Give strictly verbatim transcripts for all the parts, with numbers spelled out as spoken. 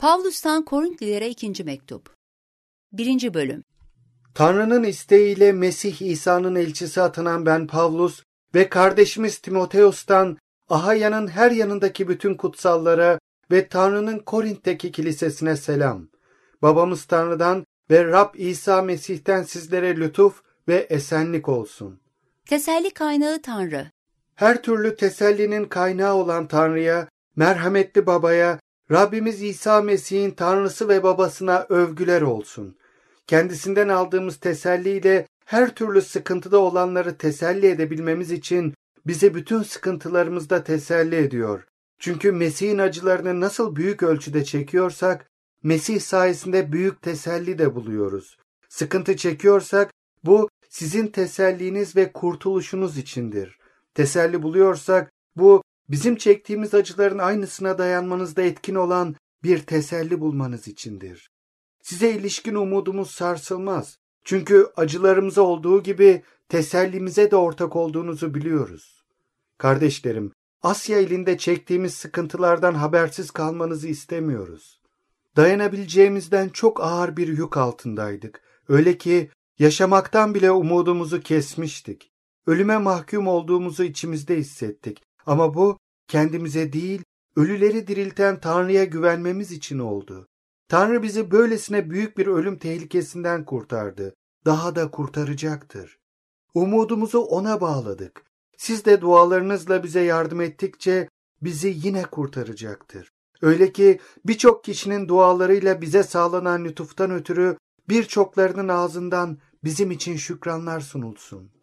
Pavlus'tan Korintlilere ikinci mektup. birinci bölüm. Tanrı'nın isteğiyle Mesih İsa'nın elçisi atanan ben Pavlus ve kardeşimiz Timoteos'tan Ahaya'nın her yanındaki bütün kutsallara ve Tanrı'nın Korint'teki kilisesine selam. Babamız Tanrı'dan ve Rab İsa Mesih'ten sizlere lütuf ve esenlik olsun. Teselli kaynağı Tanrı. Her türlü tesellinin kaynağı olan Tanrı'ya, merhametli Baba'ya, Rabbimiz İsa Mesih'in Tanrısı ve Babasına övgüler olsun. Kendisinden aldığımız teselliyle her türlü sıkıntıda olanları teselli edebilmemiz için bizi bütün sıkıntılarımızda teselli ediyor. Çünkü Mesih'in acılarını nasıl büyük ölçüde çekiyorsak, Mesih sayesinde büyük teselli de buluyoruz. Sıkıntı çekiyorsak, bu sizin teselliniz ve kurtuluşunuz içindir. Teselli buluyorsak, bu bizim çektiğimiz acıların aynısına dayanmanızda etkin olan bir teselli bulmanız içindir. Size ilişkin umudumuz sarsılmaz. Çünkü acılarımıza olduğu gibi tesellimize de ortak olduğunuzu biliyoruz. Kardeşlerim, Asya ilinde çektiğimiz sıkıntılardan habersiz kalmanızı istemiyoruz. Dayanabileceğimizden çok ağır bir yük altındaydık. Öyle ki yaşamaktan bile umudumuzu kesmiştik. Ölüme mahkum olduğumuzu içimizde hissettik. Ama bu kendimize değil, ölüleri dirilten Tanrı'ya güvenmemiz için oldu. Tanrı bizi böylesine büyük bir ölüm tehlikesinden kurtardı. Daha da kurtaracaktır. Umudumuzu ona bağladık. Siz de dualarınızla bize yardım ettikçe bizi yine kurtaracaktır. Öyle ki birçok kişinin dualarıyla bize sağlanan lütuftan ötürü birçoklarının ağzından bizim için şükranlar sunulsun.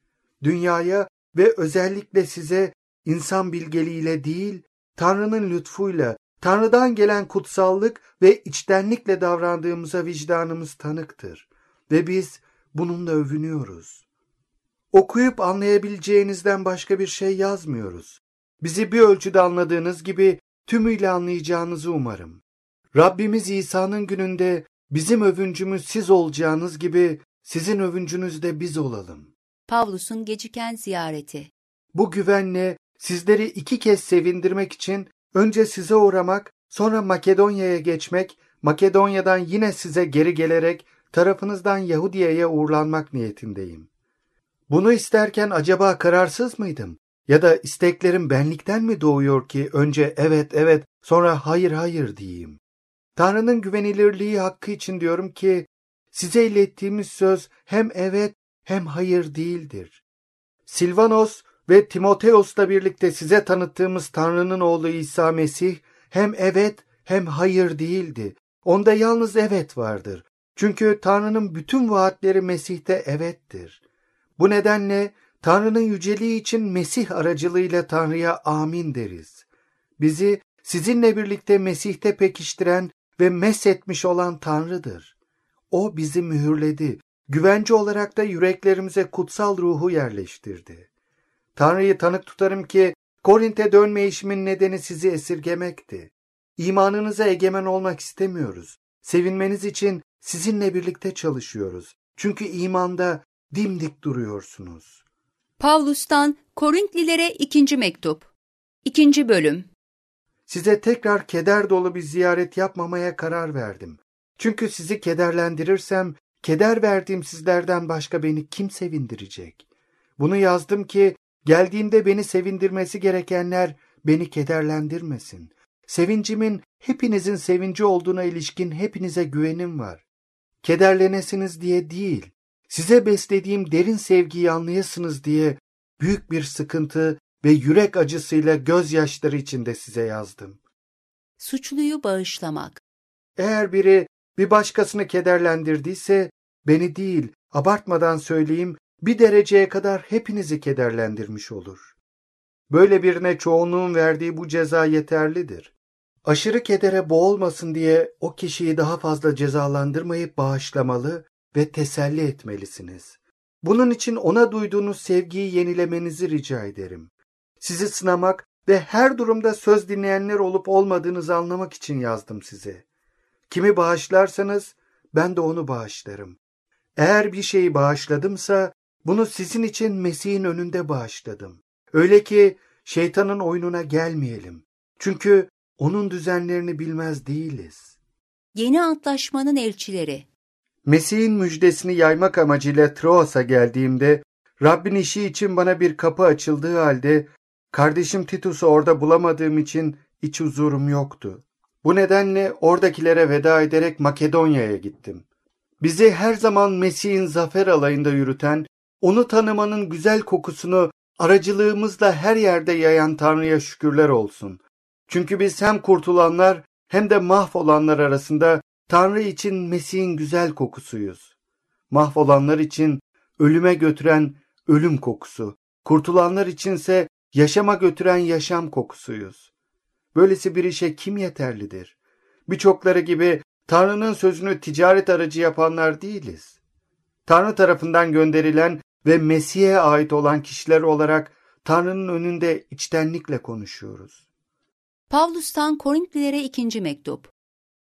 Dünyaya ve özellikle size insan bilgeliğiyle değil, Tanrı'nın lütfuyla, Tanrı'dan gelen kutsallık ve içtenlikle davrandığımıza vicdanımız tanıktır ve biz bununla övünüyoruz. Okuyup anlayabileceğinizden başka bir şey yazmıyoruz. Bizi bir ölçüde anladığınız gibi tümüyle anlayacağınızı umarım. Rabbimiz İsa'nın gününde bizim övüncümüz siz olacağınız gibi sizin övüncünüz de biz olalım. Pavlus'un geciken ziyareti. Bu güvenle sizleri iki kez sevindirmek için önce size uğramak, sonra Makedonya'ya geçmek, Makedonya'dan yine size geri gelerek tarafınızdan Yahudiye'ye uğurlanmak niyetindeyim. Bunu isterken acaba kararsız mıydım? Ya da isteklerim benlikten mi doğuyor ki önce evet evet sonra hayır hayır diyeyim? Tanrı'nın güvenilirliği hakkı için diyorum ki size ilettiğimiz söz hem evet hem hayır değildir. Silvanos ve Timoteos'la birlikte size tanıttığımız Tanrı'nın oğlu İsa Mesih hem evet hem hayır değildi. Onda yalnız evet vardır. Çünkü Tanrı'nın bütün vaatleri Mesih'te evettir. Bu nedenle Tanrı'nın yüceliği için Mesih aracılığıyla Tanrı'ya amin deriz. Bizi sizinle birlikte Mesih'te pekiştiren ve meshetmiş olan Tanrı'dır. O bizi mühürledi. Güvence olarak da yüreklerimize kutsal ruhu yerleştirdi. Tanrı'yı tanık tutarım ki Korint'e dönmeyişimin nedeni sizi esirgemekti. İmanınıza egemen olmak istemiyoruz. Sevinmeniz için sizinle birlikte çalışıyoruz. Çünkü imanda dimdik duruyorsunuz. Pavlus'tan Korintlilere ikinci mektup. ikinci bölüm. Size tekrar keder dolu bir ziyaret yapmamaya karar verdim. Çünkü sizi kederlendirirsem, keder verdiğim sizlerden başka beni kim sevindirecek? Bunu yazdım ki, geldiğimde beni sevindirmesi gerekenler beni kederlendirmesin. Sevincimin hepinizin sevinci olduğuna ilişkin hepinize güvenim var. Kederlenesiniz diye değil, size beslediğim derin sevgiyi anlayasınız diye büyük bir sıkıntı ve yürek acısıyla gözyaşları içinde size yazdım. Suçluyu bağışlamak. Eğer biri bir başkasını kederlendirdiyse, beni değil, abartmadan söyleyeyim, bir dereceye kadar hepinizi kederlendirmiş olur. Böyle birine çoğunluğun verdiği bu ceza yeterlidir. Aşırı kedere boğulmasın diye o kişiyi daha fazla cezalandırmayıp bağışlamalı ve teselli etmelisiniz. Bunun için ona duyduğunuz sevgiyi yenilemenizi rica ederim. Sizi sınamak ve her durumda söz dinleyenler olup olmadığınızı anlamak için yazdım size. Kimi bağışlarsanız ben de onu bağışlarım. Eğer bir şeyi bağışladımsa bunu sizin için Mesih'in önünde bağışladım. Öyle ki şeytanın oyununa gelmeyelim. Çünkü onun düzenlerini bilmez değiliz. Yeni Antlaşmanın elçileri. Mesih'in müjdesini yaymak amacıyla Troas'a geldiğimde, Rabbin işi için bana bir kapı açıldığı halde, kardeşim Titus'u orada bulamadığım için iç huzurum yoktu. Bu nedenle oradakilere veda ederek Makedonya'ya gittim. Bizi her zaman Mesih'in zafer alayında yürüten, onu tanımanın güzel kokusunu aracılığımızla her yerde yayan Tanrı'ya şükürler olsun. Çünkü biz hem kurtulanlar hem de mahvolanlar arasında Tanrı için Mesih'in güzel kokusuyuz. Mahvolanlar için ölüme götüren ölüm kokusu, kurtulanlar içinse yaşama götüren yaşam kokusuyuz. Böylesi bir işe kim yeterlidir? Birçokları gibi Tanrı'nın sözünü ticaret aracı yapanlar değiliz. Tanrı tarafından gönderilen ve Mesih'e ait olan kişiler olarak Tanrı'nın önünde içtenlikle konuşuyoruz. Pavlus'tan Korintlilere ikinci mektup.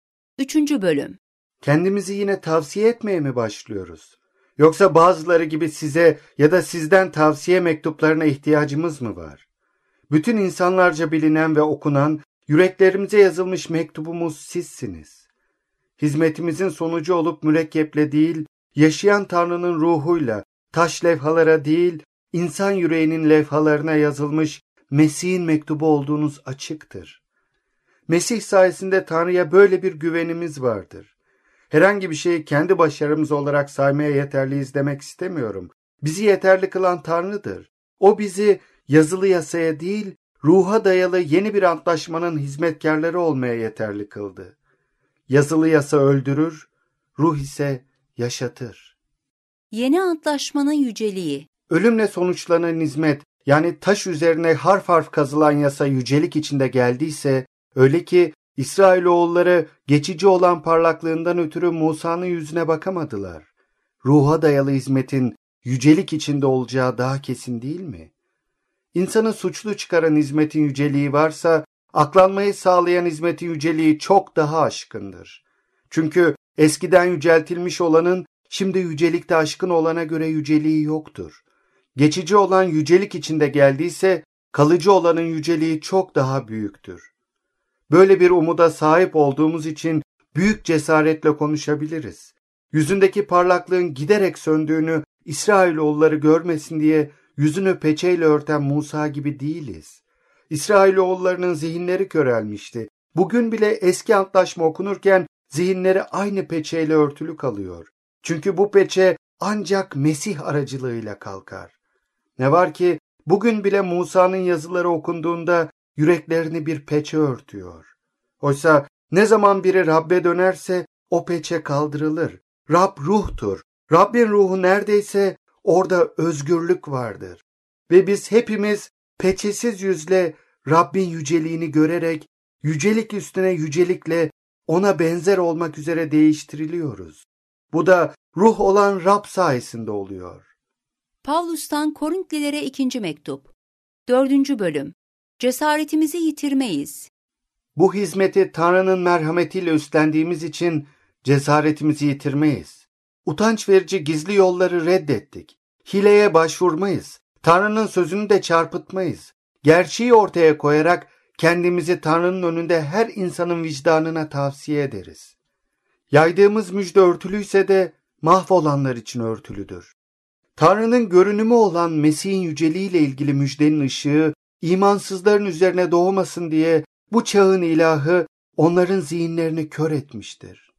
Üçüncü bölüm. Kendimizi yine tavsiye etmeye mi başlıyoruz? Yoksa bazıları gibi size ya da sizden tavsiye mektuplarına ihtiyacımız mı var? Bütün insanlarca bilinen ve okunan, yüreklerimize yazılmış mektubumuz sizsiniz. Hizmetimizin sonucu olup mürekkeple değil, yaşayan Tanrı'nın ruhuyla, taş levhalara değil, insan yüreğinin levhalarına yazılmış Mesih'in mektubu olduğunuz açıktır. Mesih sayesinde Tanrı'ya böyle bir güvenimiz vardır. Herhangi bir şeyi kendi başarımız olarak saymaya yeterliyiz demek istemiyorum. Bizi yeterli kılan Tanrı'dır. O bizi yazılı yasaya değil, ruha dayalı yeni bir antlaşmanın hizmetkarları olmaya yeterli kıldı. Yazılı yasa öldürür, ruh ise yaşatır. Yeni Antlaşmanın yüceliği. Ölümle sonuçlanan hizmet, yani taş üzerine harf harf kazılan yasa yücelik içinde geldiyse, öyle ki İsrailoğulları geçici olan parlaklığından ötürü Musa'nın yüzüne bakamadılar. Ruha dayalı hizmetin yücelik içinde olacağı daha kesin değil mi? İnsanı suçlu çıkaran hizmetin yüceliği varsa, aklanmayı sağlayan hizmetin yüceliği çok daha aşkındır. Çünkü eskiden yüceltilmiş olanın şimdi yücelikte aşkın olana göre yüceliği yoktur. Geçici olan yücelik içinde geldiyse, kalıcı olanın yüceliği çok daha büyüktür. Böyle bir umuda sahip olduğumuz için büyük cesaretle konuşabiliriz. Yüzündeki parlaklığın giderek söndüğünü İsrailoğulları görmesin diye yüzünü peçeyle örten Musa gibi değiliz. İsrailoğullarının zihinleri körelmişti. Bugün bile eski antlaşma okunurken zihinleri aynı peçeyle örtülü kalıyor. Çünkü bu peçe ancak Mesih aracılığıyla kalkar. Ne var ki bugün bile Musa'nın yazıları okunduğunda yüreklerini bir peçe örtüyor. Oysa ne zaman biri Rab'be dönerse o peçe kaldırılır. Rab ruhtur. Rabbin ruhu neredeyse orada özgürlük vardır. Ve biz hepimiz peçesiz yüzle Rabbin yüceliğini görerek yücelik üstüne yücelikle ona benzer olmak üzere değiştiriliyoruz. Bu da ruh olan Rab sayesinde oluyor. Pavlus'tan Korintlilere ikinci mektup. Dördüncü bölüm. Cesaretimizi yitirmeyiz. Bu hizmeti Tanrı'nın merhametiyle üstlendiğimiz için cesaretimizi yitirmeyiz. Utanç verici gizli yolları reddettik. Hileye başvurmayız. Tanrı'nın sözünü de çarpıtmayız. Gerçeği ortaya koyarak kendimizi Tanrı'nın önünde her insanın vicdanına tavsiye ederiz. Yaydığımız müjde örtülüyse de mahvolanlar için örtülüdür. Tanrı'nın görünümü olan Mesih'in yüceliğiyle ilgili müjdenin ışığı imansızların üzerine doğmasın diye bu çağın ilahı onların zihinlerini kör etmiştir.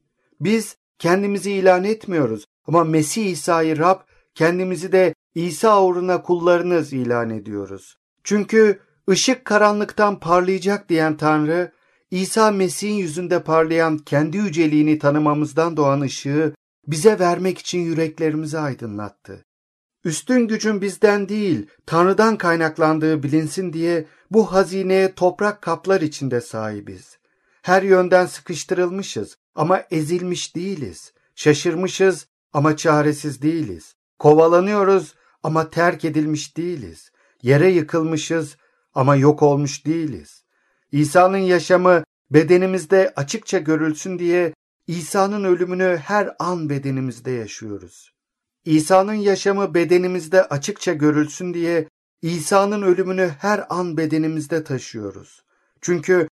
Biz kendimizi ilan etmiyoruz ama Mesih İsa'yı Rab, kendimizi de İsa uğruna kullarınız ilan ediyoruz. Çünkü ışık karanlıktan parlayacak diyen Tanrı, İsa Mesih'in yüzünde parlayan kendi yüceliğini tanımamızdan doğan ışığı bize vermek için yüreklerimizi aydınlattı. Üstün gücün bizden değil, Tanrı'dan kaynaklandığı bilinsin diye bu hazineye toprak kaplar içinde sahibiz. Her yönden sıkıştırılmışız ama ezilmiş değiliz. Şaşırmışız ama çaresiz değiliz. Kovalanıyoruz ama terk edilmiş değiliz. Yere yıkılmışız ama yok olmuş değiliz. İsa'nın yaşamı bedenimizde açıkça görülsün diye İsa'nın ölümünü her an bedenimizde yaşıyoruz. İsa'nın yaşamı bedenimizde açıkça görülsün diye İsa'nın ölümünü her an bedenimizde taşıyoruz. Çünkü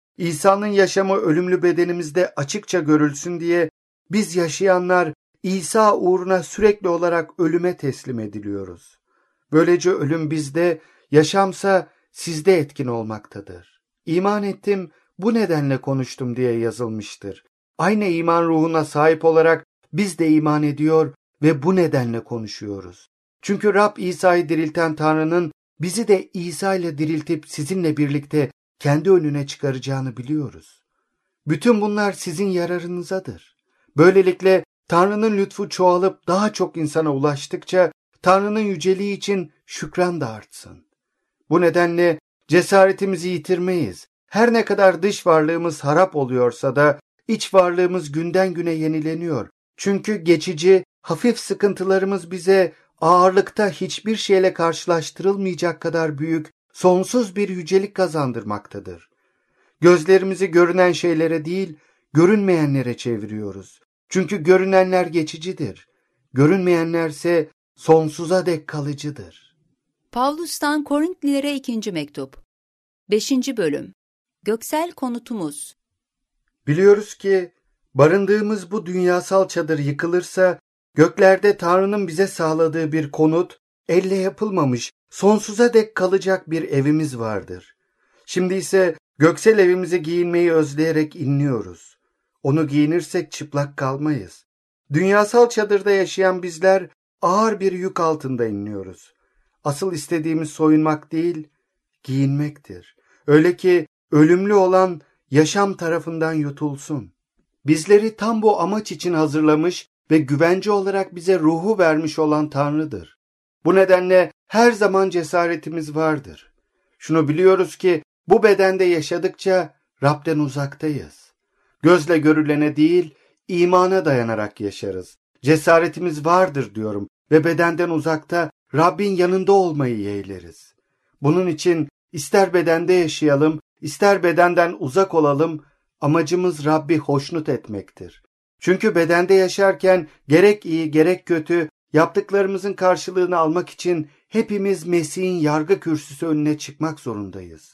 İsa'nın yaşamı ölümlü bedenimizde açıkça görülsün diye biz yaşayanlar İsa uğruna sürekli olarak ölüme teslim ediliyoruz. Böylece ölüm bizde, yaşamsa sizde etkin olmaktadır. İman ettim, bu nedenle konuştum diye yazılmıştır. Aynı iman ruhuna sahip olarak biz de iman ediyor ve bu nedenle konuşuyoruz. Çünkü Rab İsa'yı dirilten Tanrı'nın bizi de İsa ile diriltip sizinle birlikte kendi önüne çıkaracağını biliyoruz. Bütün bunlar sizin yararınızadır. Böylelikle Tanrı'nın lütfu çoğalıp daha çok insana ulaştıkça Tanrı'nın yüceliği için şükran da artsın. Bu nedenle cesaretimizi yitirmeyiz. Her ne kadar dış varlığımız harap oluyorsa da iç varlığımız günden güne yenileniyor. Çünkü geçici, hafif sıkıntılarımız bize ağırlıkta hiçbir şeyle karşılaştırılmayacak kadar büyük, sonsuz bir yücelik kazandırmaktadır. Gözlerimizi görünen şeylere değil, görünmeyenlere çeviriyoruz. Çünkü görünenler geçicidir. Görünmeyenlerse sonsuza dek kalıcıdır. Pavlus'tan Korintlilere ikinci mektup. beşinci bölüm. Göksel konutumuz. Biliyoruz ki barındığımız bu dünyasal çadır yıkılırsa göklerde Tanrı'nın bize sağladığı bir konut, elle yapılmamış, sonsuza dek kalacak bir evimiz vardır. Şimdi ise göksel evimize giyinmeyi özleyerek inliyoruz. Onu giyinirsek çıplak kalmayız. Dünyasal çadırda yaşayan bizler ağır bir yük altında inliyoruz. Asıl istediğimiz soyunmak değil, giyinmektir. Öyle ki ölümlü olan yaşam tarafından yutulsun. Bizleri tam bu amaç için hazırlamış ve güvence olarak bize ruhu vermiş olan Tanrı'dır. Bu nedenle her zaman cesaretimiz vardır. Şunu biliyoruz ki bu bedende yaşadıkça Rab'den uzaktayız. Gözle görülene değil, imana dayanarak yaşarız. Cesaretimiz vardır diyorum ve bedenden uzakta Rabbin yanında olmayı yeğleriz. Bunun için ister bedende yaşayalım, ister bedenden uzak olalım, amacımız Rabbi hoşnut etmektir. Çünkü bedende yaşarken gerek iyi gerek kötü yaptıklarımızın karşılığını almak için hepimiz Mesih'in yargı kürsüsü önüne çıkmak zorundayız.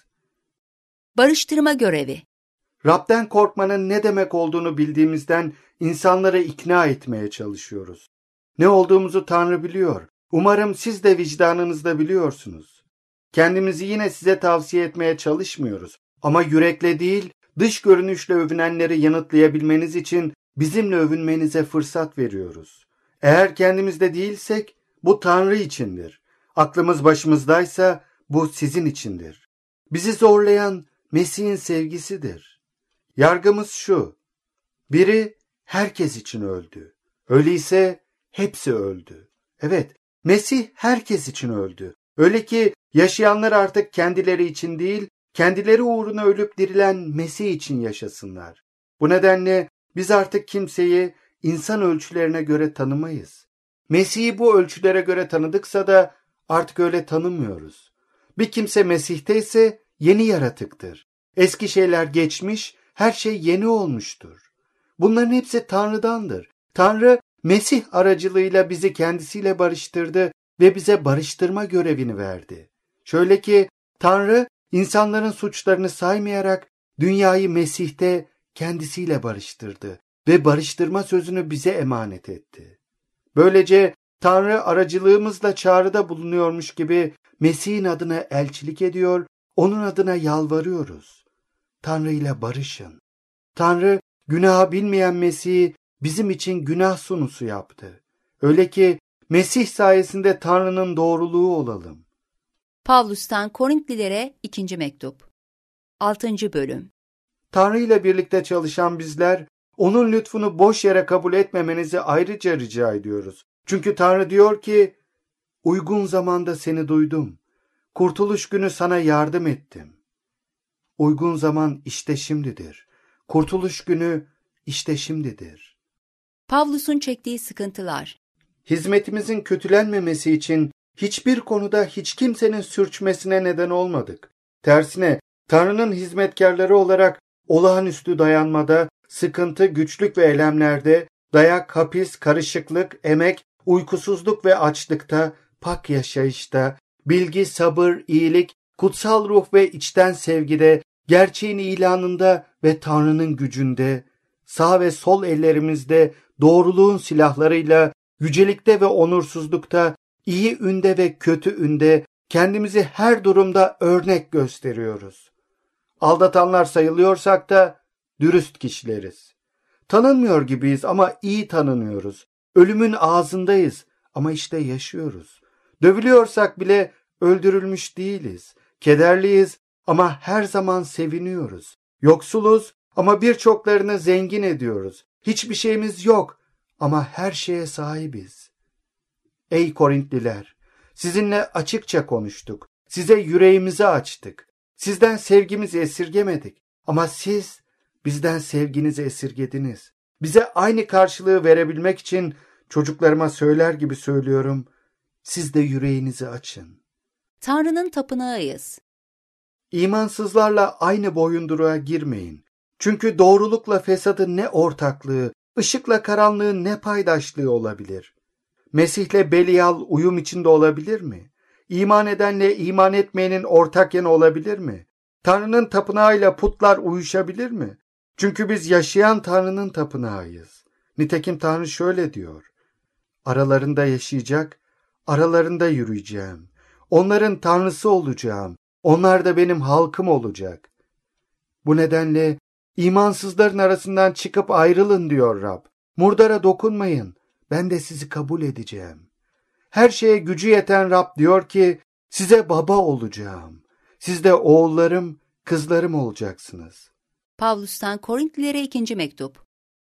Barıştırma görevi. Rab'den korkmanın ne demek olduğunu bildiğimizden insanları ikna etmeye çalışıyoruz. Ne olduğumuzu Tanrı biliyor. Umarım siz de vicdanınızda biliyorsunuz. Kendimizi yine size tavsiye etmeye çalışmıyoruz. Ama yürekle değil, dış görünüşle övünenleri yanıtlayabilmeniz için bizimle övünmenize fırsat veriyoruz. Eğer kendimizde değilsek bu Tanrı içindir. Aklımız başımızdaysa bu sizin içindir. Bizi zorlayan Mesih'in sevgisidir. Yargımız şu: biri herkes için öldü. Öyleyse hepsi öldü. Evet, Mesih herkes için öldü. Öyle ki yaşayanlar artık kendileri için değil, kendileri uğruna ölüp dirilen Mesih için yaşasınlar. Bu nedenle biz artık kimseyi insan ölçülerine göre tanımayız. Mesih'i bu ölçülere göre tanıdıksa da artık öyle tanımıyoruz. Bir kimse Mesih'te ise yeni yaratıktır. Eski şeyler geçmiş, her şey yeni olmuştur. Bunların hepsi Tanrı'dandır. Tanrı Mesih aracılığıyla bizi kendisiyle barıştırdı ve bize barıştırma görevini verdi. Şöyle ki Tanrı insanların suçlarını saymayarak dünyayı Mesih'te kendisiyle barıştırdı ve barıştırma sözünü bize emanet etti. Böylece Tanrı aracılığımızla çağrıda bulunuyormuş gibi Mesih'in adına elçilik ediyor, onun adına yalvarıyoruz. Tanrı ile barışın. Tanrı günahı bilmeyen Mesih'i bizim için günah sunusu yaptı. Öyle ki Mesih sayesinde Tanrı'nın doğruluğu olalım. Pavlus'tan Korintlilere ikinci mektup. altıncı bölüm. Tanrı ile birlikte çalışan bizler, onun lütfunu boş yere kabul etmemenizi ayrıca rica ediyoruz. Çünkü Tanrı diyor ki, uygun zamanda seni duydum. Kurtuluş günü sana yardım ettim. Uygun zaman işte şimdidir. Kurtuluş günü işte şimdidir. Pavlus'un çektiği sıkıntılar. Hizmetimizin kötülenmemesi için hiçbir konuda hiç kimsenin sürçmesine neden olmadık. Tersine Tanrı'nın hizmetkarları olarak olağanüstü dayanmada, sıkıntı, güçlük ve elemlerde, dayak, hapis, karışıklık, emek, uykusuzluk ve açlıkta, pak yaşayışta, bilgi, sabır, iyilik, kutsal ruh ve içten sevgide, gerçeğin ilanında ve Tanrı'nın gücünde, sağ ve sol ellerimizde doğruluğun silahlarıyla, yücelikte ve onursuzlukta, iyi ünde ve kötü ünde kendimizi her durumda örnek gösteriyoruz. Aldatanlar sayılıyorsak da dürüst kişileriz. Tanınmıyor gibiyiz ama iyi tanınıyoruz. Ölümün ağzındayız ama işte yaşıyoruz. Dövülüyorsak bile öldürülmüş değiliz. Kederliyiz ama her zaman seviniyoruz. Yoksuluz ama birçoklarını zengin ediyoruz. Hiçbir şeyimiz yok ama her şeye sahibiz. Ey Korintliler! Sizinle açıkça konuştuk. Size yüreğimizi açtık. Sizden sevgimizi esirgemedik. Ama siz bizden sevginizi esirgediniz. Bize aynı karşılığı verebilmek için çocuklarıma söyler gibi söylüyorum. Siz de yüreğinizi açın. Tanrı'nın tapınağıyız. İmansızlarla aynı boyunduruğa girmeyin. Çünkü doğrulukla fesadın ne ortaklığı, ışıkla karanlığın ne paydaşlığı olabilir? Mesih'le Belial uyum içinde olabilir mi? İman edenle iman etmeyenin ortak yanı olabilir mi? Tanrı'nın tapınağıyla putlar uyuşabilir mi? Çünkü biz yaşayan Tanrı'nın tapınağıyız. Nitekim Tanrı şöyle diyor. Aralarında yaşayacak, aralarında yürüyeceğim. Onların Tanrısı olacağım. Onlar da benim halkım olacak. Bu nedenle imansızların arasından çıkıp ayrılın diyor Rab. Murdara dokunmayın. Ben de sizi kabul edeceğim. Her şeye gücü yeten Rab diyor ki size baba olacağım. Siz de oğullarım, kızlarım olacaksınız. Pavlus'tan Korintlilere ikinci mektup.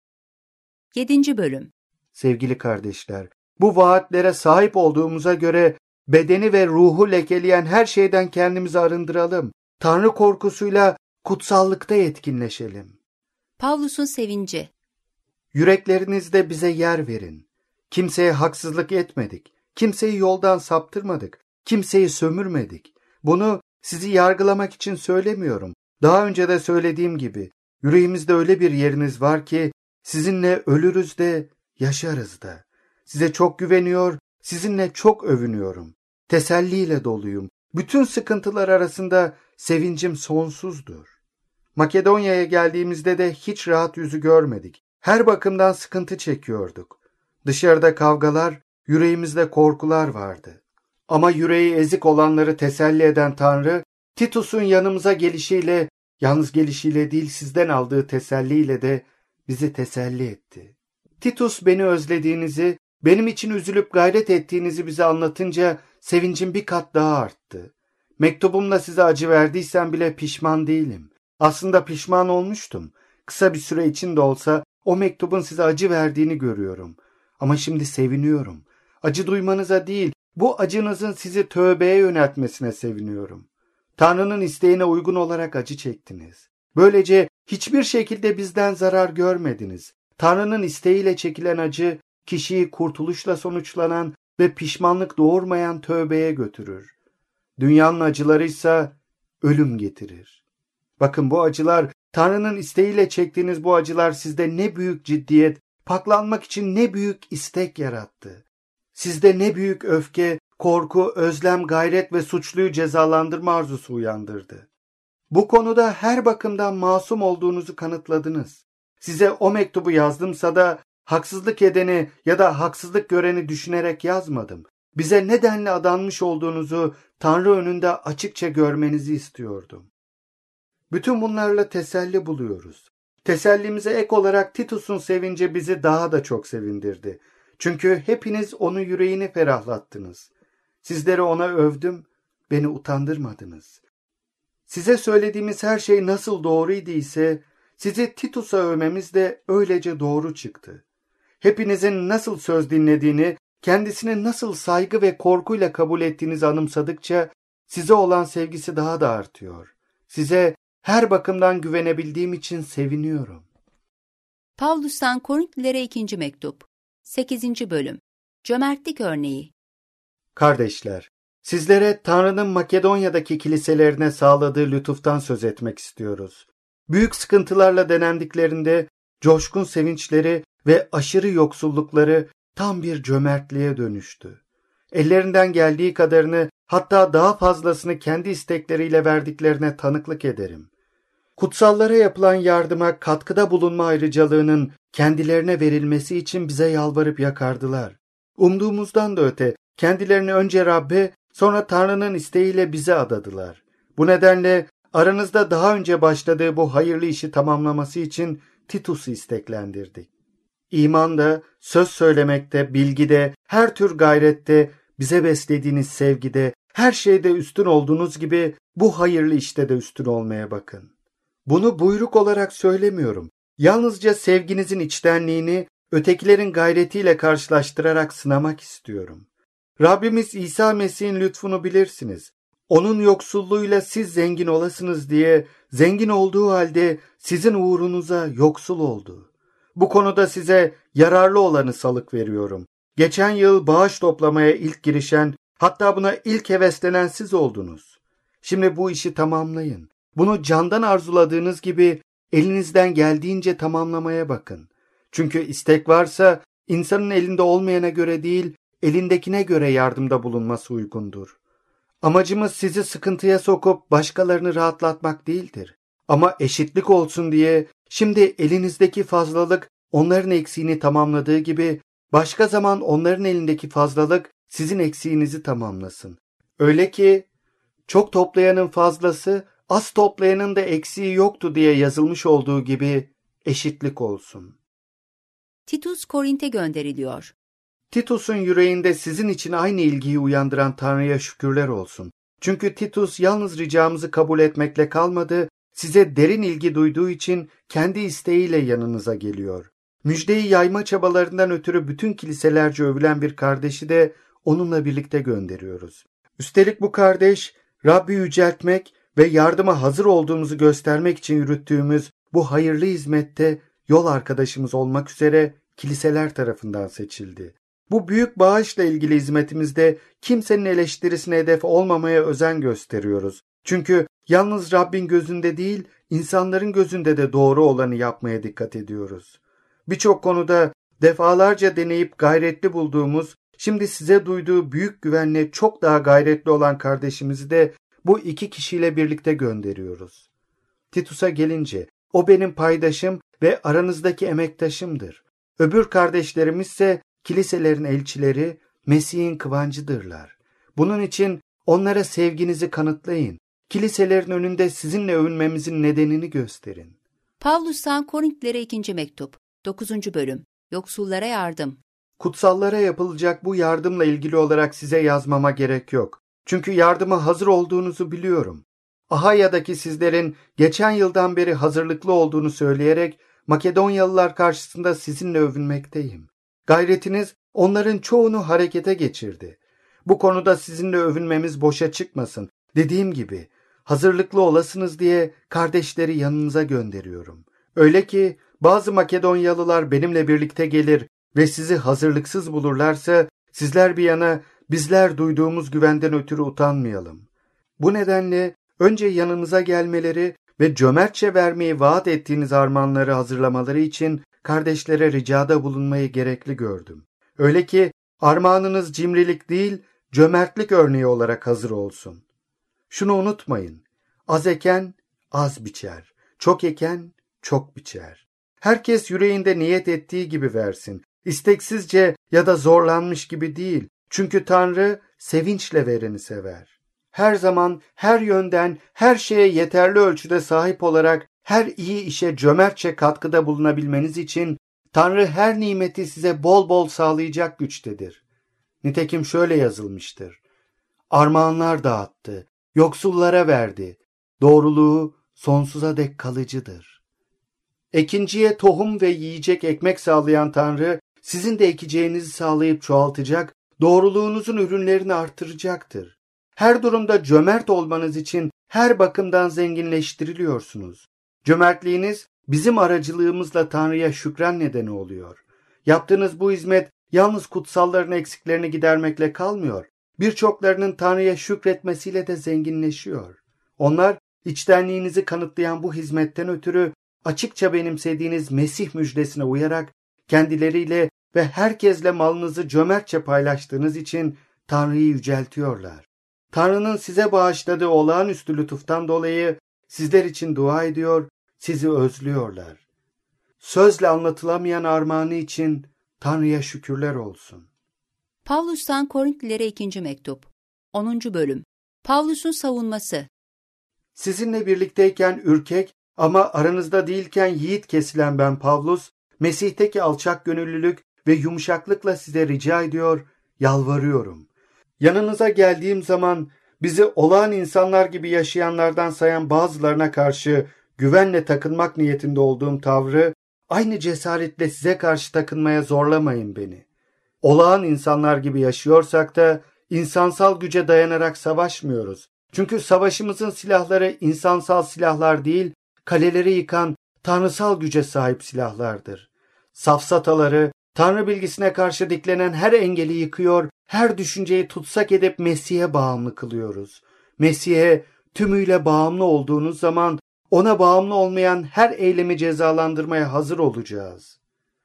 Yedinci bölüm. Sevgili kardeşler, bu vaatlere sahip olduğumuza göre bedeni ve ruhu lekeleyen her şeyden kendimizi arındıralım. Tanrı korkusuyla kutsallıkta yetkinleşelim. Pavlus'un sevinci. Yüreklerinizde bize yer verin. Kimseye haksızlık etmedik. Kimseyi yoldan saptırmadık. Kimseyi sömürmedik. Bunu sizi yargılamak için söylemiyorum. Daha önce de söylediğim gibi yüreğimizde öyle bir yeriniz var ki sizinle ölürüz de yaşarız da. Size çok güveniyor, sizinle çok övünüyorum. Teselliyle doluyum. Bütün sıkıntılar arasında sevincim sonsuzdur. Makedonya'ya geldiğimizde de hiç rahat yüzü görmedik. Her bakımdan sıkıntı çekiyorduk. Dışarıda kavgalar, yüreğimizde korkular vardı. Ama yüreği ezik olanları teselli eden Tanrı, Titus'un yanımıza gelişiyle, yalnız gelişiyle değil sizden aldığı teselliyle de bizi teselli etti. Titus beni özlediğinizi, benim için üzülüp gayret ettiğinizi bize anlatınca sevincim bir kat daha arttı. Mektubumla size acı verdiysem bile pişman değilim. Aslında pişman olmuştum. Kısa bir süre için de olsa o mektubun size acı verdiğini görüyorum. Ama şimdi seviniyorum. Acı duymanıza değil, bu acınızın sizi tövbeye yöneltmesine seviniyorum. Tanrı'nın isteğine uygun olarak acı çektiniz. Böylece hiçbir şekilde bizden zarar görmediniz. Tanrı'nın isteğiyle çekilen acı, kişiyi kurtuluşla sonuçlanan ve pişmanlık doğurmayan tövbeye götürür. Dünyanın acılarıysa ölüm getirir. Bakın bu acılar, Tanrı'nın isteğiyle çektiğiniz bu acılar sizde ne büyük ciddiyet, paklanmak için ne büyük istek yarattı. Sizde ne büyük öfke, korku, özlem, gayret ve suçluyu cezalandırma arzusu uyandırdı. Bu konuda her bakımdan masum olduğunuzu kanıtladınız. Size o mektubu yazdımsa da haksızlık edeni ya da haksızlık göreni düşünerek yazmadım. Bize nedenle adanmış olduğunuzu Tanrı önünde açıkça görmenizi istiyordum. Bütün bunlarla teselli buluyoruz. Tesellimize ek olarak Titus'un sevinci bizi daha da çok sevindirdi. Çünkü hepiniz onun yüreğini ferahlattınız. Sizleri ona övdüm, beni utandırmadınız. Size söylediğimiz her şey nasıl doğruydu ise, sizi Titus'a övmemiz de öylece doğru çıktı. Hepinizin nasıl söz dinlediğini, kendisini nasıl saygı ve korkuyla kabul ettiğinizi anımsadıkça, size olan sevgisi daha da artıyor. Size her bakımdan güvenebildiğim için seviniyorum. Pavlus'tan Korintlilere ikinci mektup. sekizinci bölüm. Cömertlik örneği. Kardeşler, sizlere Tanrı'nın Makedonya'daki kiliselerine sağladığı lütuftan söz etmek istiyoruz. Büyük sıkıntılarla denendiklerinde coşkun sevinçleri ve aşırı yoksullukları tam bir cömertliğe dönüştü. Ellerinden geldiği kadarını, hatta daha fazlasını kendi istekleriyle verdiklerine tanıklık ederim. Kutsallara yapılan yardıma katkıda bulunma ayrıcalığının kendilerine verilmesi için bize yalvarıp yakardılar. Umduğumuzdan da öte kendilerini önce Rab'be, sonra Tanrı'nın isteğiyle bize adadılar. Bu nedenle aranızda daha önce başladığı bu hayırlı işi tamamlaması için Titus'u isteklendirdik. İmanda, söz söylemekte, bilgide, her tür gayrette, bize beslediğiniz sevgide, her şeyde üstün olduğunuz gibi bu hayırlı işte de üstün olmaya bakın. Bunu buyruk olarak söylemiyorum. Yalnızca sevginizin içtenliğini ötekilerin gayretiyle karşılaştırarak sınamak istiyorum. Rabbimiz İsa Mesih'in lütfunu bilirsiniz. Onun yoksulluğuyla siz zengin olasınız diye zengin olduğu halde sizin uğrunuza yoksul oldu. Bu konuda size yararlı olanı salık veriyorum. Geçen yıl bağış toplamaya ilk girişen, hatta buna ilk heveslenen siz oldunuz. Şimdi bu işi tamamlayın. Bunu candan arzuladığınız gibi elinizden geldiğince tamamlamaya bakın. Çünkü istek varsa insanın elinde olmayana göre değil, elindekine göre yardımda bulunması uygundur. Amacımız sizi sıkıntıya sokup başkalarını rahatlatmak değildir. Ama eşitlik olsun diye şimdi elinizdeki fazlalık onların eksiğini tamamladığı gibi başka zaman onların elindeki fazlalık sizin eksiğinizi tamamlasın. Öyle ki çok toplayanın fazlası, az toplayanın da eksiği yoktu diye yazılmış olduğu gibi eşitlik olsun. Titus Korint'e gönderiliyor. Titus'un yüreğinde sizin için aynı ilgiyi uyandıran Tanrı'ya şükürler olsun. Çünkü Titus yalnız ricamızı kabul etmekle kalmadı, size derin ilgi duyduğu için kendi isteğiyle yanınıza geliyor. Müjdeyi yayma çabalarından ötürü bütün kiliselerce övülen bir kardeşi de onunla birlikte gönderiyoruz. Üstelik bu kardeş, Rabbi yüceltmek ve yardıma hazır olduğumuzu göstermek için yürüttüğümüz bu hayırlı hizmette yol arkadaşımız olmak üzere kiliseler tarafından seçildi. Bu büyük bağışla ilgili hizmetimizde kimsenin eleştirisine hedef olmamaya özen gösteriyoruz. Çünkü yalnız Rabbin gözünde değil, insanların gözünde de doğru olanı yapmaya dikkat ediyoruz. Birçok konuda defalarca deneyip gayretli bulduğumuz, şimdi size duyduğu büyük güvenle çok daha gayretli olan kardeşimizi de bu iki kişiyle birlikte gönderiyoruz. Titus'a gelince, o benim paydaşım ve aranızdaki emektaşımdır. Öbür kardeşlerimiz ise kiliselerin elçileri, Mesih'in kıvancıdırlar. Bunun için onlara sevginizi kanıtlayın. Kiliselerin önünde sizinle övünmemizin nedenini gösterin. Pavlus'tan Korintlilere ikinci mektup, dokuzuncu bölüm, Yoksullara yardım. Kutsallara yapılacak bu yardımla ilgili olarak size yazmama gerek yok. Çünkü yardıma hazır olduğunuzu biliyorum. Ahayya'daki sizlerin geçen yıldan beri hazırlıklı olduğunu söyleyerek Makedonyalılar karşısında sizinle övünmekteyim. Gayretiniz onların çoğunu harekete geçirdi. Bu konuda sizinle övünmemiz boşa çıkmasın. Dediğim gibi hazırlıklı olasınız diye kardeşleri yanınıza gönderiyorum. Öyle ki bazı Makedonyalılar benimle birlikte gelir ve sizi hazırlıksız bulurlarsa sizler bir yana bizler duyduğumuz güvenden ötürü utanmayalım. Bu nedenle önce yanınıza gelmeleri ve cömertçe vermeyi vaat ettiğiniz armağanları hazırlamaları için kardeşlere ricada bulunmayı gerekli gördüm. Öyle ki armağanınız cimrilik değil, cömertlik örneği olarak hazır olsun. Şunu unutmayın, az eken az biçer, çok eken çok biçer. Herkes yüreğinde niyet ettiği gibi versin, isteksizce ya da zorlanmış gibi değil. Çünkü Tanrı sevinçle vereni sever. Her zaman, her yönden, her şeye yeterli ölçüde sahip olarak her iyi işe cömertçe katkıda bulunabilmeniz için Tanrı her nimeti size bol bol sağlayacak güçtedir. Nitekim şöyle yazılmıştır. Armağanlar dağıttı, yoksullara verdi. Doğruluğu sonsuza dek kalıcıdır. Ekinciye tohum ve yiyecek ekmek sağlayan Tanrı, sizin de ekeceğinizi sağlayıp çoğaltacak, doğruluğunuzun ürünlerini artıracaktır. Her durumda cömert olmanız için her bakımdan zenginleştiriliyorsunuz. Cömertliğiniz bizim aracılığımızla Tanrı'ya şükran nedeni oluyor. Yaptığınız bu hizmet yalnız kutsalların eksiklerini gidermekle kalmıyor. Birçoklarının Tanrı'ya şükretmesiyle de zenginleşiyor. Onlar içtenliğinizi kanıtlayan bu hizmetten ötürü açıkça benimsediğiniz Mesih müjdesine uyarak kendileriyle ve herkesle malınızı cömertçe paylaştığınız için Tanrı'yı yüceltiyorlar. Tanrı'nın size bağışladığı olağanüstü lütuftan dolayı sizler için dua ediyor, sizi özlüyorlar. Sözle anlatılamayan armağanı için Tanrı'ya şükürler olsun. Pavlus'tan Korintlilere ikinci mektup. onuncu bölüm. Pavlus'un savunması. Sizinle birlikteyken ürkek ama aranızda değilken yiğit kesilen ben Pavlus, Mesih'teki alçak gönüllülük ve yumuşaklıkla size rica ediyor, yalvarıyorum. Yanınıza geldiğim zaman bizi olağan insanlar gibi yaşayanlardan sayan bazılarına karşı güvenle takınmak niyetinde olduğum tavrı aynı cesaretle size karşı takınmaya zorlamayın beni. Olağan insanlar gibi yaşıyorsak da insansal güce dayanarak savaşmıyoruz. Çünkü savaşımızın silahları insansal silahlar değil, kaleleri yıkan tanrısal güce sahip silahlardır. Safsataları, Tanrı bilgisine karşı diklenen her engeli yıkıyor, her düşünceyi tutsak edip Mesih'e bağımlı kılıyoruz. Mesih'e tümüyle bağımlı olduğunuz zaman ona bağımlı olmayan her eylemi cezalandırmaya hazır olacağız.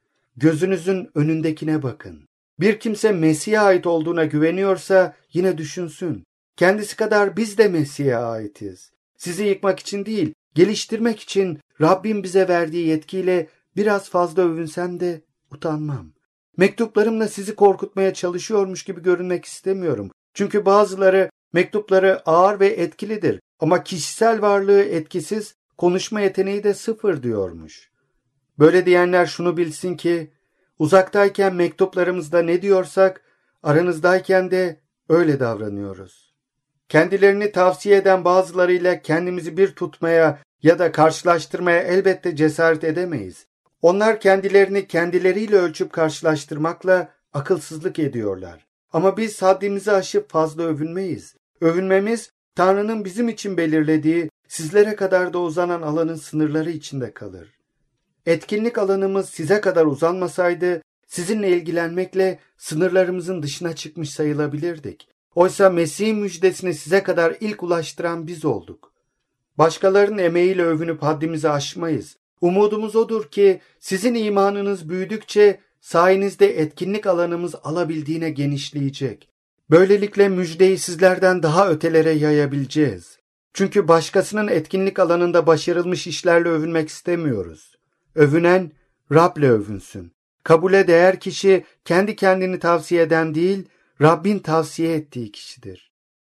Gözünüzün önündekine bakın. Bir kimse Mesih'e ait olduğuna güveniyorsa yine düşünsün. Kendisi kadar biz de Mesih'e aitiz. Sizi yıkmak için değil, geliştirmek için Rabbim bize verdiği yetkiyle biraz fazla övünsem de utanmam. Mektuplarımla sizi korkutmaya çalışıyormuş gibi görünmek istemiyorum. Çünkü bazıları mektupları ağır ve etkilidir ama kişisel varlığı etkisiz, konuşma yeteneği de sıfır diyormuş. Böyle diyenler şunu bilsin ki, uzaktayken mektuplarımızda ne diyorsak, aranızdayken de öyle davranıyoruz. Kendilerini tavsiye eden bazılarıyla kendimizi bir tutmaya ya da karşılaştırmaya elbette cesaret edemeyiz. Onlar kendilerini kendileriyle ölçüp karşılaştırmakla akılsızlık ediyorlar. Ama biz haddimizi aşıp fazla övünmeyiz. Övünmemiz, Tanrı'nın bizim için belirlediği, sizlere kadar da uzanan alanın sınırları içinde kalır. Etkinlik alanımız size kadar uzanmasaydı, sizinle ilgilenmekle sınırlarımızın dışına çıkmış sayılabilirdik. Oysa Mesih'in müjdesini size kadar ilk ulaştıran biz olduk. Başkalarının emeğiyle övünüp haddimizi aşmayız. Umudumuz odur ki sizin imanınız büyüdükçe sayenizde etkinlik alanımız alabildiğine genişleyecek. Böylelikle müjdeyi sizlerden daha ötelere yayabileceğiz. Çünkü başkasının etkinlik alanında başarılmış işlerle övünmek istemiyoruz. Övünen Rab'le övünsün. Kabule değer kişi kendi kendini tavsiye eden değil, Rabbin tavsiye ettiği kişidir.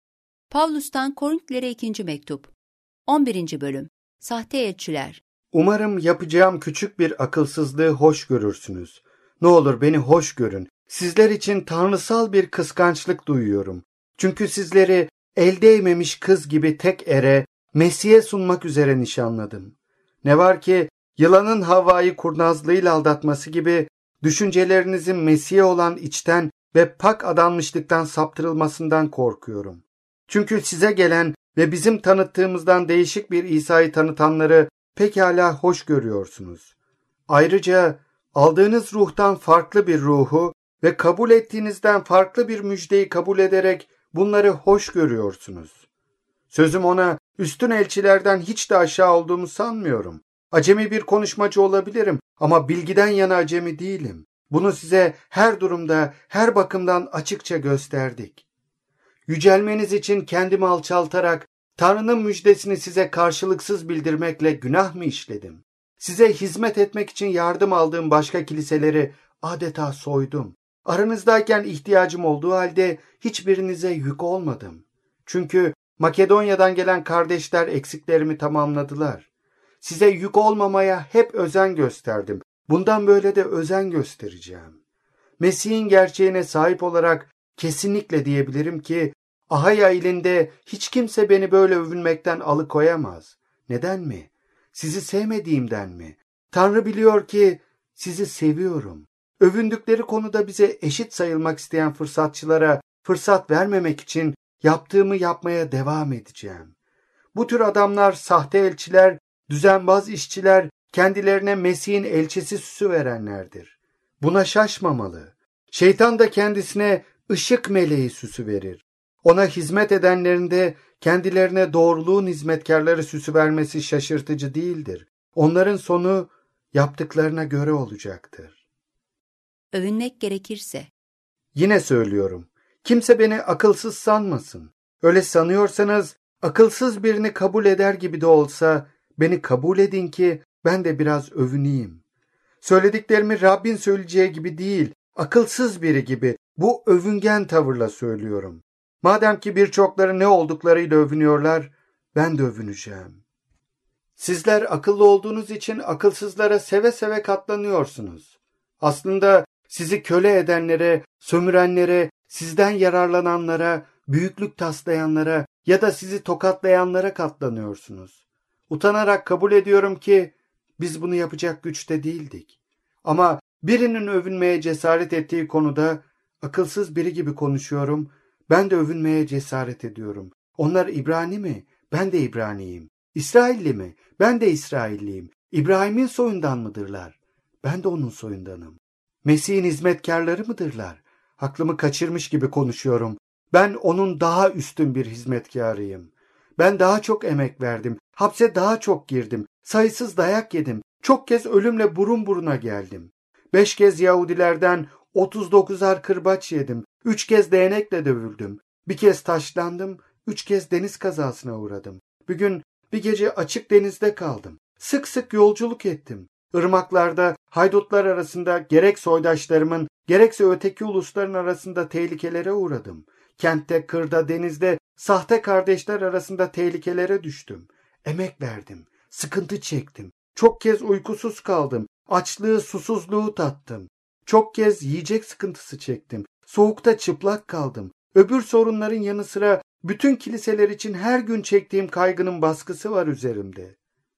Pavlus'tan Korintlilere ikinci mektup. on birinci bölüm. Sahte elçiler. Umarım yapacağım küçük bir akılsızlığı hoş görürsünüz. Ne olur beni hoş görün. Sizler için tanrısal bir kıskançlık duyuyorum. Çünkü sizleri el değmemiş kız gibi tek ere, Mesih'e sunmak üzere nişanladım. Ne var ki yılanın Havva'yı kurnazlığıyla aldatması gibi düşüncelerinizin Mesih'e olan içten ve pak adanmışlıktan saptırılmasından korkuyorum. Çünkü size gelen ve bizim tanıttığımızdan değişik bir İsa'yı tanıtanları pekala hoş görüyorsunuz. Ayrıca aldığınız ruhtan farklı bir ruhu ve kabul ettiğinizden farklı bir müjdeyi kabul ederek bunları hoş görüyorsunuz. Sözüm ona üstün elçilerden hiç de aşağı olduğumu sanmıyorum. Acemi bir konuşmacı olabilirim ama bilgiden yana acemi değilim. Bunu size her durumda, her bakımdan açıkça gösterdik. Yücelmeniz için kendimi alçaltarak Tanrı'nın müjdesini size karşılıksız bildirmekle günah mı işledim? Size hizmet etmek için yardım aldığım başka kiliseleri adeta soydum. Aranızdayken ihtiyacım olduğu halde hiçbirinize yük olmadım. Çünkü Makedonya'dan gelen kardeşler eksiklerimi tamamladılar. Size yük olmamaya hep özen gösterdim. Bundan böyle de özen göstereceğim. Mesih'in gerçeğine sahip olarak kesinlikle diyebilirim ki Ahaya ilinde hiç kimse beni böyle övünmekten alıkoyamaz. Neden mi? Sizi sevmediğimden mi? Tanrı biliyor ki sizi seviyorum. Övündükleri konuda bize eşit sayılmak isteyen fırsatçılara fırsat vermemek için yaptığımı yapmaya devam edeceğim. Bu tür adamlar sahte elçiler, düzenbaz işçiler, kendilerine Mesih'in elçisi süsü verenlerdir. Buna şaşmamalı. Şeytan da kendisine ışık meleği süsü verir. Ona hizmet edenlerin de kendilerine doğruluğun hizmetkarları süsü vermesi şaşırtıcı değildir. Onların sonu yaptıklarına göre olacaktır. Övünmek gerekirse. Yine söylüyorum. Kimse beni akılsız sanmasın. Öyle sanıyorsanız Akılsız birini kabul eder gibi de olsa beni kabul edin ki ben de biraz övüneyim. Söylediklerimi Rabbin söyleyeceği gibi değil, akılsız biri gibi, bu övüngen tavırla söylüyorum. Madem ki birçokları ne olduklarıyla övünüyorlar, ben de övüneceğim. Sizler akıllı olduğunuz için akılsızlara seve seve katlanıyorsunuz. Aslında sizi köle edenlere, sömürenlere, sizden yararlananlara, büyüklük taslayanlara ya da sizi tokatlayanlara katlanıyorsunuz. Utanarak kabul ediyorum ki biz bunu yapacak güçte değildik. Ama birinin övünmeye cesaret ettiği konuda akılsız biri gibi konuşuyorum. Ben de övünmeye cesaret ediyorum. Onlar İbrani mi? Ben de İbraniyim. İsrailli mi? Ben de İsrailliyim. İbrahim'in soyundan mıdırlar? Ben de onun soyundanım. Mesih'in hizmetkarları mıdırlar? Aklımı kaçırmış gibi konuşuyorum. Ben onun daha üstün bir hizmetkarıyım. Ben daha çok emek verdim. Hapse daha çok girdim. Sayısız dayak yedim. Çok kez ölümle burun buruna geldim. Beş kez Yahudilerden otuz dokuzar kırbaç yedim. Üç kez değnekle dövüldüm. Bir kez taşlandım. Üç kez deniz kazasına uğradım. Bir gün bir gece açık denizde kaldım. Sık sık yolculuk ettim. Irmaklarda, haydutlar arasında gerek soydaşlarımın, gerekse öteki ulusların arasında tehlikelere uğradım. Kentte, kırda, denizde, sahte kardeşler arasında tehlikelere düştüm. Emek verdim, sıkıntı çektim. Çok kez uykusuz kaldım, açlığı, susuzluğu tattım. Çok kez yiyecek sıkıntısı çektim. Soğukta çıplak kaldım. Öbür sorunların yanı sıra bütün kiliseler için her gün çektiğim kaygının baskısı var üzerimde.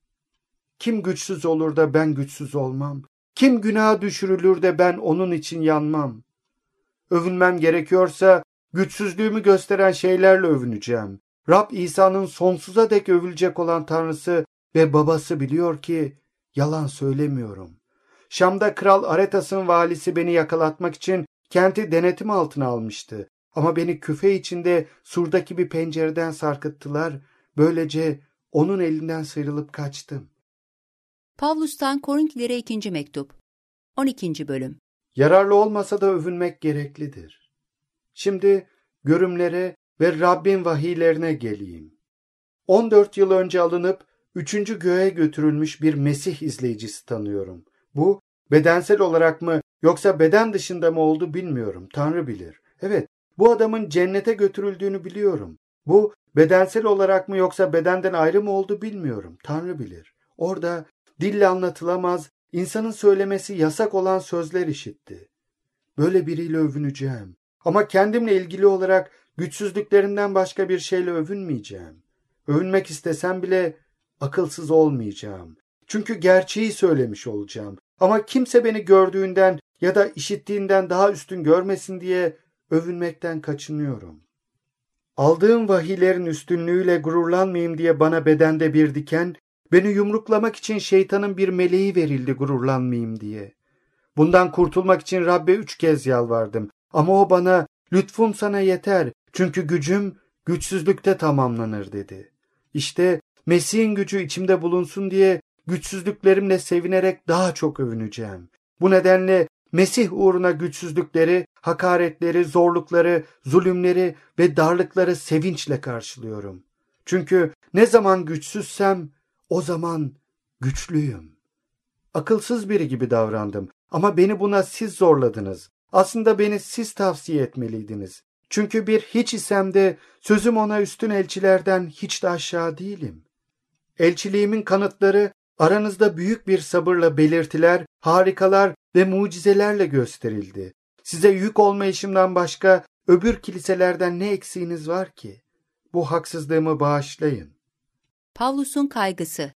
Kim güçsüz olur da ben güçsüz olmam? Kim günaha düşürülür de ben onun için yanmam? Övünmem gerekiyorsa güçsüzlüğümü gösteren şeylerle övüneceğim. Rab İsa'nın sonsuza dek övülecek olan Tanrısı ve babası biliyor ki yalan söylemiyorum. Şam'da Kral Aretas'ın valisi beni yakalatmak için kenti denetim altına almıştı. Ama beni küfe içinde surdaki bir pencereden sarkıttılar. Böylece onun elinden sıyrılıp kaçtım. Pavlus'tan Korintlilere ikinci mektup. on ikinci bölüm. Yararlı olmasa da övünmek gereklidir. Şimdi görümlere ve Rabbin vahiylerine geleyim. on dört yıl önce alınıp üçüncü göğe götürülmüş bir Mesih izleyicisi tanıyorum. Bu bedensel olarak mı yoksa beden dışında mı oldu bilmiyorum. Tanrı bilir. Evet, bu adamın cennete götürüldüğünü biliyorum. Bu bedensel olarak mı yoksa bedenden ayrı mı oldu bilmiyorum. Tanrı bilir. Orada dille anlatılamaz, insanın söylemesi yasak olan sözler işitti. Böyle biriyle övüneceğim. Ama kendimle ilgili olarak güçsüzlüklerimden başka bir şeyle övünmeyeceğim. Övünmek istesem bile akılsız olmayacağım. Çünkü gerçeği söylemiş olacağım. Ama kimse beni gördüğünden ya da işittiğinden daha üstün görmesin diye övünmekten kaçınıyorum. Aldığım vahiylerin üstünlüğüyle gururlanmayayım diye bana bedende bir diken, beni yumruklamak için şeytanın bir meleği verildi gururlanmayayım diye. Bundan kurtulmak için Rabbe üç kez yalvardım. Ama o bana lütfum sana yeter çünkü gücüm güçsüzlükte tamamlanır dedi. İşte Mesih'in gücü içimde bulunsun diye güçsüzlüklerimle sevinerek daha çok övüneceğim. Bu nedenle Mesih uğruna güçsüzlükleri, hakaretleri, zorlukları, zulümleri ve darlıkları sevinçle karşılıyorum. Çünkü ne zaman güçsüzsem o zaman güçlüyüm. Akılsız biri gibi davrandım ama beni buna siz zorladınız. Aslında beni siz tavsiye etmeliydiniz. Çünkü bir hiç isem de sözüm ona üstün elçilerden hiç de aşağı değilim. Elçiliğimin kanıtları aranızda büyük bir sabırla belirtiler, harikalar ve mucizelerle gösterildi. Size yük olmayışımdan başka öbür kiliselerden ne eksiğiniz var ki? Bu haksızlığımı bağışlayın. Pavlus'un kaygısı.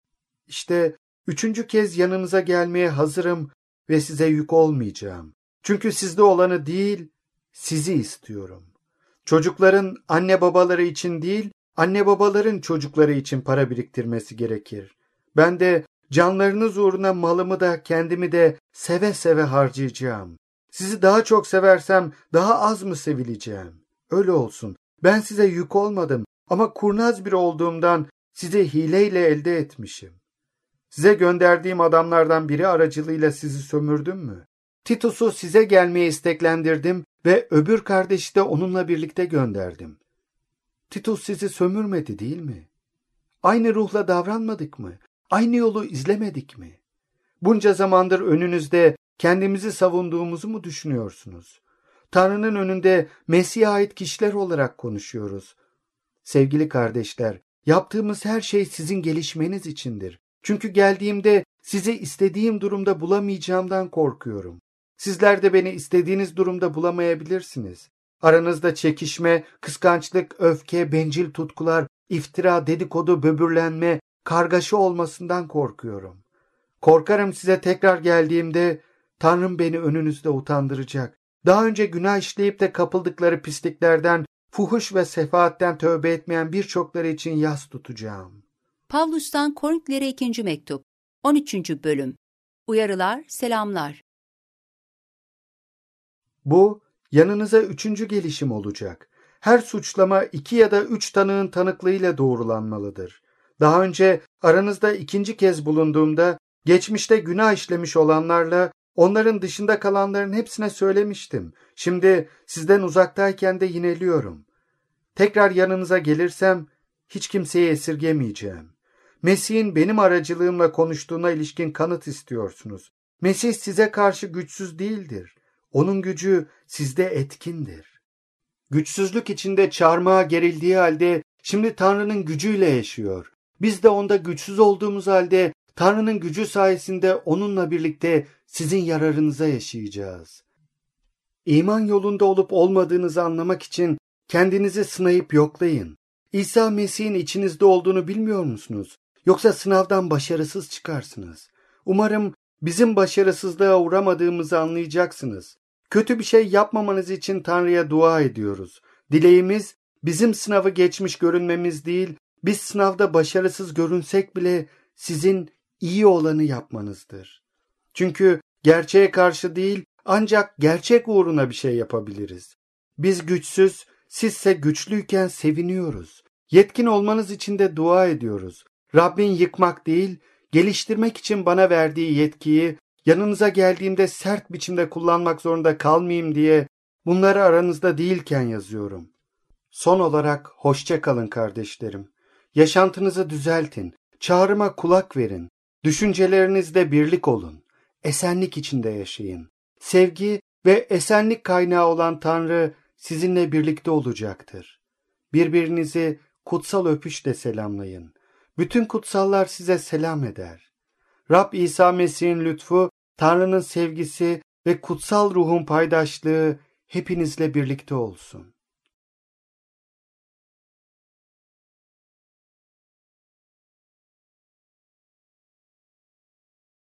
İşte üçüncü kez yanınıza gelmeye hazırım ve size yük olmayacağım. Çünkü sizde olanı değil, sizi istiyorum. Çocukların anne babaları için değil, anne babaların çocukları için para biriktirmesi gerekir. Ben de canlarınız uğruna malımı da kendimi de seve seve harcayacağım. Sizi daha çok seversem daha az mı sevileceğim? Öyle olsun. Ben size yük olmadım ama kurnaz biri olduğumdan sizi hileyle elde etmişim. Size gönderdiğim adamlardan biri aracılığıyla sizi sömürdüm mü? Titus'u size gelmeye isteklendirdim ve öbür kardeşi de onunla birlikte gönderdim. Titus sizi sömürmedi değil mi? Aynı ruhla davranmadık mı? Aynı yolu izlemedik mi? Bunca zamandır önünüzde kendimizi savunduğumuzu mu düşünüyorsunuz? Tanrı'nın önünde Mesih'e ait kişiler olarak konuşuyoruz. Sevgili kardeşler, yaptığımız her şey sizin gelişmeniz içindir. Çünkü geldiğimde sizi istediğim durumda bulamayacağımdan korkuyorum. Sizler de beni istediğiniz durumda bulamayabilirsiniz. Aranızda çekişme, kıskançlık, öfke, bencil tutkular, iftira, dedikodu, böbürlenme, kargaşa olmasından korkuyorum. Korkarım size tekrar geldiğimde Tanrım beni önünüzde utandıracak. Daha önce günah işleyip de kapıldıkları pisliklerden, fuhuş ve sefaatten tövbe etmeyen birçokları için yas tutacağım. Pavlus'tan Korintlilere ikinci mektup. on üçüncü bölüm. Uyarılar, selamlar. Bu, yanınıza üçüncü gelişim olacak. Her suçlama iki ya da üç tanığın tanıklığıyla doğrulanmalıdır. Daha önce aranızda ikinci kez bulunduğumda, geçmişte günah işlemiş olanlarla onların dışında kalanların hepsine söylemiştim. Şimdi sizden uzaktayken de yineliyorum. Tekrar yanınıza gelirsem hiç kimseyi esirgemeyeceğim. Mesih'in benim aracılığımla konuştuğuna ilişkin kanıt istiyorsunuz. Mesih size karşı güçsüz değildir. Onun gücü sizde etkindir. Güçsüzlük içinde çarmıha gerildiği halde şimdi Tanrı'nın gücüyle yaşıyor. Biz de onda güçsüz olduğumuz halde Tanrı'nın gücü sayesinde onunla birlikte sizin yararınıza yaşayacağız. İman yolunda olup olmadığınızı anlamak için kendinizi sınayıp yoklayın. İsa Mesih'in içinizde olduğunu bilmiyor musunuz? Yoksa sınavdan başarısız çıkarsınız. Umarım bizim başarısızlığa uğramadığımızı anlayacaksınız. Kötü bir şey yapmamanız için Tanrı'ya dua ediyoruz. Dileğimiz bizim sınavı geçmiş görünmemiz değil, biz sınavda başarısız görünsek bile sizin iyi olanı yapmanızdır. Çünkü gerçeğe karşı değil, ancak gerçek uğruna bir şey yapabiliriz. Biz güçsüz, sizse güçlüyken seviniyoruz. Yetkin olmanız için de dua ediyoruz. Rabbin yıkmak değil, geliştirmek için bana verdiği yetkiyi yanınıza geldiğimde sert biçimde kullanmak zorunda kalmayayım diye bunları aranızda değilken yazıyorum. Son olarak hoşça kalın kardeşlerim. Yaşantınızı düzeltin, çağrıma kulak verin, düşüncelerinizde birlik olun, esenlik içinde yaşayın. Sevgi ve esenlik kaynağı olan Tanrı sizinle birlikte olacaktır. Birbirinizi kutsal öpüşle selamlayın. Bütün kutsallar size selam eder. Rab İsa Mesih'in lütfu, Tanrı'nın sevgisi ve kutsal ruhun paydaşlığı hepinizle birlikte olsun.